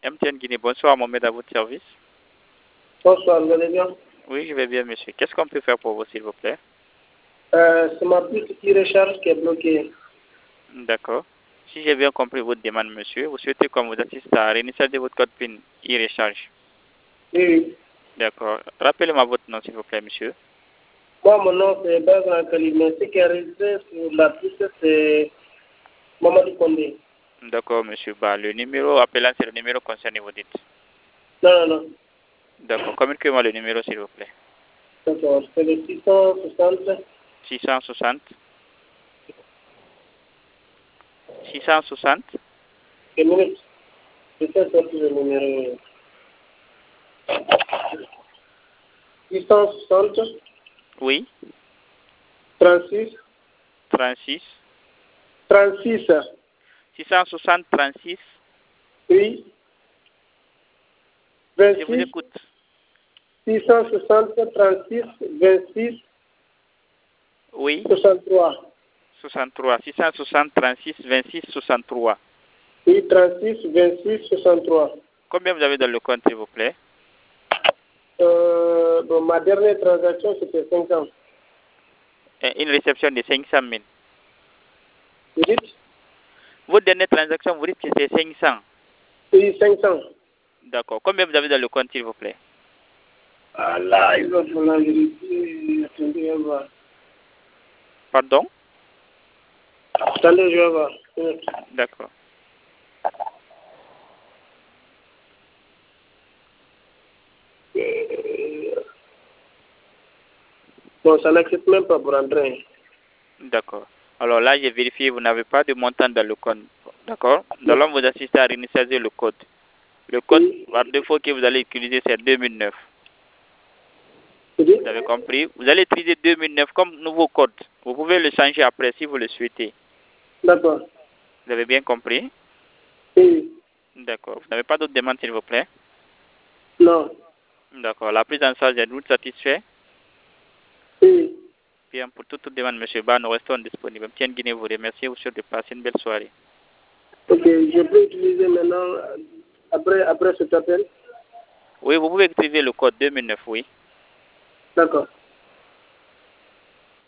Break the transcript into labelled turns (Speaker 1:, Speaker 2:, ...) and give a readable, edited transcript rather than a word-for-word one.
Speaker 1: MTN Guinée, bonsoir Mohamed, à votre service.
Speaker 2: Bonsoir, vous allez bien?
Speaker 1: Oui, je vais bien, monsieur. Qu'est-ce qu'on peut faire pour vous, s'il vous plaît?
Speaker 2: C'est ma puce qui recharge qui est bloquée.
Speaker 1: D'accord. Si j'ai bien compris votre demande, monsieur, vous souhaitez qu'on vous assiste à réinitialiser votre code PIN e-recharge.
Speaker 2: Oui, oui.
Speaker 1: D'accord. Rappelez-moi votre nom, s'il vous plaît, monsieur.
Speaker 2: Moi, mon nom, c'est Bazan Khalid, mais ce qui est enregistré sur la puce, c'est Mamadou Kondé.
Speaker 1: D'accord, monsieur. Bah, le numéro appelant, c'est le numéro concerné, vous dites.
Speaker 2: Non, non, non.
Speaker 1: D'accord. Communiquez-moi le numéro, s'il vous plaît.
Speaker 2: D'accord. C'est le 660.
Speaker 1: 660. 660.
Speaker 2: Une minute. Je sais sortir le numéro. 660.
Speaker 1: Oui.
Speaker 2: 36.
Speaker 1: 36.
Speaker 2: 36.
Speaker 1: 660 36.
Speaker 2: Oui.
Speaker 1: Je vous
Speaker 2: 26.
Speaker 1: écoute.
Speaker 2: 660, 36, 26,
Speaker 1: Oui.
Speaker 2: 63.
Speaker 1: 63. 660 36 26 63.
Speaker 2: Oui, 36, 26, 63.
Speaker 1: Combien vous avez dans le compte, s'il vous plaît?
Speaker 2: Bon, ma dernière transaction, c'était 500.
Speaker 1: Une réception de 500 000.
Speaker 2: Vous dites?
Speaker 1: Votre dernière transaction, vous dites que c'est 500.
Speaker 2: Oui, 500.
Speaker 1: D'accord. Combien vous avez dans le compte, s'il vous plaît?
Speaker 2: Ah là, il va falloir vérifier. Attendez, on va.
Speaker 1: Pardon?
Speaker 2: Attendez, je vais voir.
Speaker 1: D'accord.
Speaker 2: Bon, ça n'accepte même pas pour entrer.
Speaker 1: D'accord. Alors là, j'ai vérifié, vous n'avez pas de montant dans le compte. D'accord? Nous allons vous assister à réinitialiser le code. Le code,
Speaker 2: Oui.
Speaker 1: par défaut que vous allez utiliser, c'est 2009.
Speaker 2: Vous dites?
Speaker 1: Vous avez compris? Vous allez utiliser 2009 comme nouveau code. Vous pouvez le changer après si vous le souhaitez.
Speaker 2: D'accord.
Speaker 1: Vous avez bien compris?
Speaker 2: Oui.
Speaker 1: D'accord. Vous n'avez pas d'autres demandes, s'il vous plaît?
Speaker 2: Non.
Speaker 1: D'accord. La prise en charge est nous satisfait?
Speaker 2: Oui.
Speaker 1: Bien, pour toute demande, M. Ba, nous restons disponibles. Tiens, Guinée vous remercie. Vous souhaite de passer une belle soirée.
Speaker 2: Ok, je peux utiliser maintenant, après cet appel?
Speaker 1: Oui, vous pouvez utiliser le code 2009, oui.
Speaker 2: D'accord.